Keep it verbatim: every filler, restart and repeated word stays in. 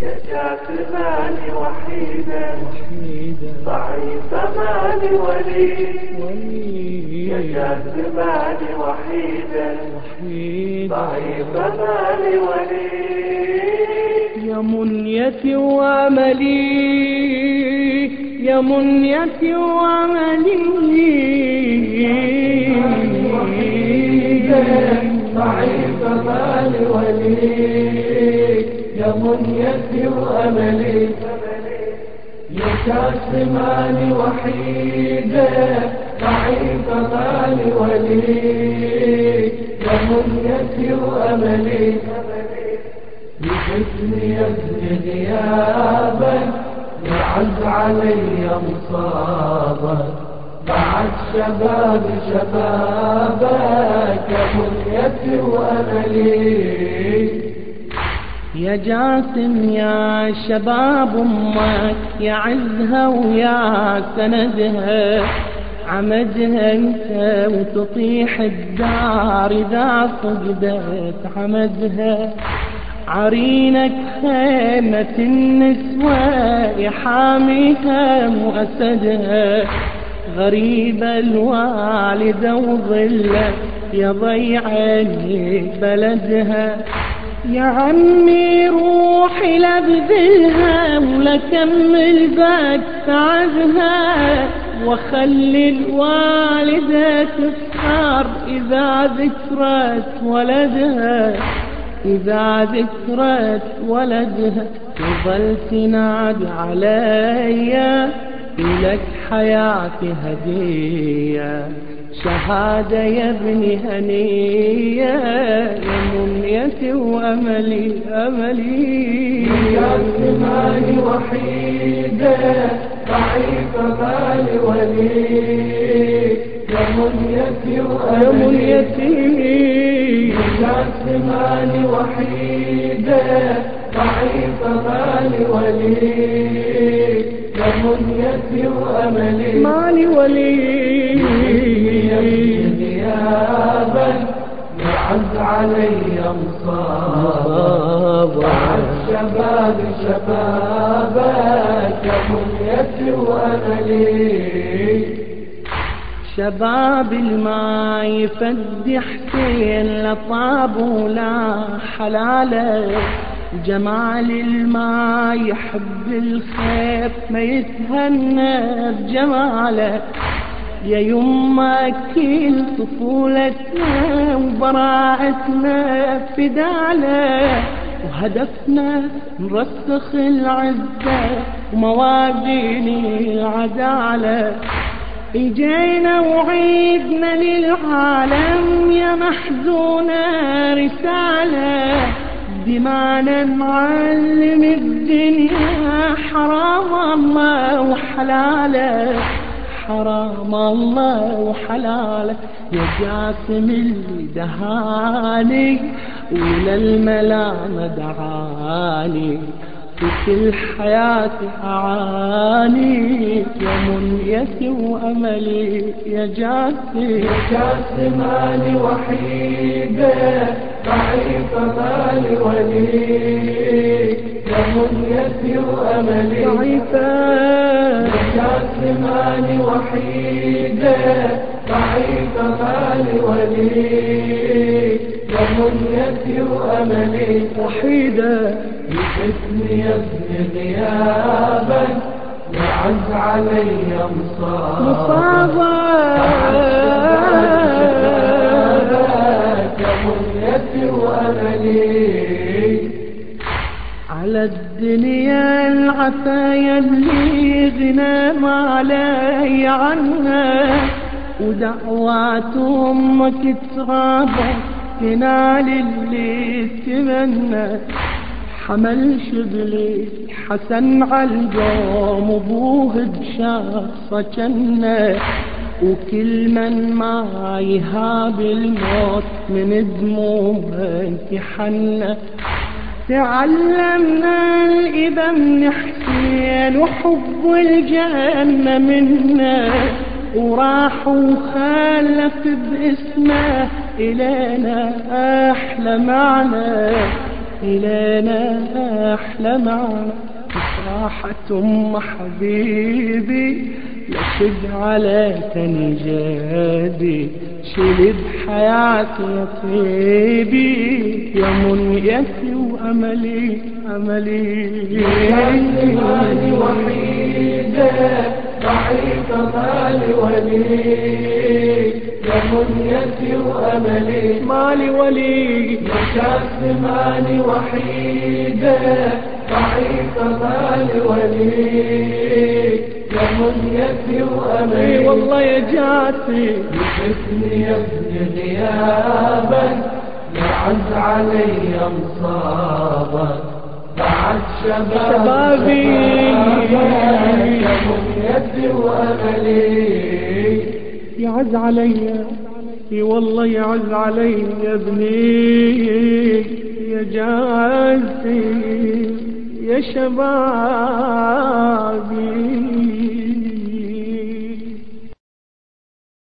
مالي وحيدا ضعيف مالي ولي يا جاث مالي وحيدا ضعيف مالي ولي يا منيتي واملي يا منيتي واملي ضعيف مالي ولي يا منيتي واملي يا كاس مالي وحيدة ضعيف مالي ولي يا منيتي واملي بحسني يبني غيابا يعز علي مصابا بعد شباب شبابك يا منيتي واملي يا جاسم يا شباب امك يا عزها ويا سندها عمدها انت وتطيح الدار اذا فقدت عمدها عرينك خيمة النسوة يحاميها وأسدها غريبة الوالدة وظلة يضيعني بلدها يا عمي روحي لبذلها ولكمل بك تعبها وخلي الوالدة تسهر إذا ذكرت ولدها إذا ذكرت ولدها تظل تنادي عليا لك حياتي هدية شهادة يا ابني هنية يا منيتي وأملي أملي يا مالي وحيدة ضعيف مالي ولي يا منيتي وأملي يا مالي وحيدة ضعيف مالي ولي يا منيتي وأملي مالي ولي غيابا يعز علي مصابا بعد شباب شبابك يا منيتي وأملي شباب الما يفدي حسين لطاب ولا حلاله جمال الما يحب الخير ما يتهنى بجماله يا يما كل طفولتنا وبراءتنا فداله وهدفنا نرسخ العزة وموازين العدالة اجينا وعيدنا للعالم يا محزونة رسالة دمانا نعلم الدنيا حرام الله وحلاله حرام الله وحلاله يا جاسم اللي دهاني وللملامة دعاني في كل حياتي أعاني يا منيتي وأملي يا جاسم يا جاسم مالي وحيدة ضعيف مالي ولي يا منيتي وأملي ضعيفة يا جاسم مالي وحيدة ضعيف مالي ولي يا منيتي وأملي وحيدة بحسني يبني غيابا يعز علي مصابا يا منيتي وأملي على الدنيا العفايا اللي غنى ما علي عنها ودعوات امك ترابى تنال اللي تمنى حمل شبلي حسن عالقوم وابوه بشخصه جنة وكل من ما يهاب الموت من دمومه انتحنى تعلمنا الإذا من حسين وحب الجنة منا وراح وخلف باسمه إلينا أحلى معنى إلينا أحلى معنا راحة أم حبيبي لشد على تنجادي شيل بحياتي يا طيبي يا منيتي وأملي أملي مالي وحيدة ضعيفة مالي ولي يا منيتي وأملي مالي ولي مشاكل مالي وحيدة ضعيفة مالي ولي يا منيتي وأملي والله يا جاتي يحسني يا ابن غيابك يعز علي مصابك بعد شبابي يا منيتي وأملي يعز علي اي والله يعز علي يا ابني يا جازي يا شبابي